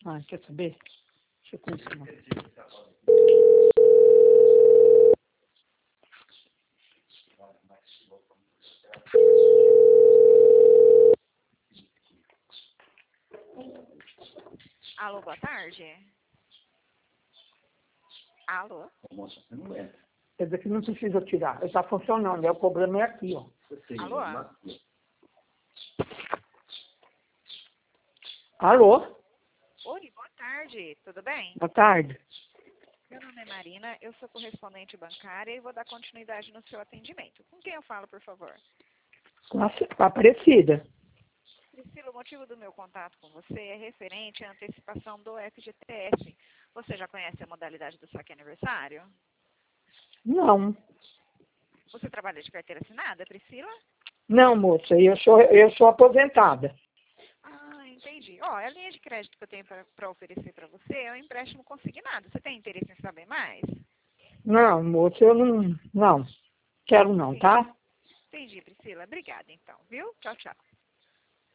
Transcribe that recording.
Ah, quer saber? Deixa eu continuar. Alô, boa tarde. Alô? Moça, você não entra. Quer dizer que não precisa tirar. Está funcionando. O problema é aqui, ó. Alô? Alô? Oi, boa tarde. Tudo bem? Boa tarde. Meu nome é Marina, eu sou correspondente bancária e vou dar continuidade no seu atendimento. Com quem eu falo, por favor? Com a Aparecida. Priscila, o motivo do meu contato com você é referente à antecipação do FGTS. Você já conhece a modalidade do saque aniversário? Não. Você trabalha de carteira assinada, Priscila? Não, moça. Eu sou aposentada. Ah, entendi. Ó, a linha de crédito que eu tenho para oferecer para você é um empréstimo consignado. Você tem interesse em saber mais? Não, moça, eu não. Não. Quero não, tá? Entendi, Priscila. Obrigada, então, viu? Tchau, tchau.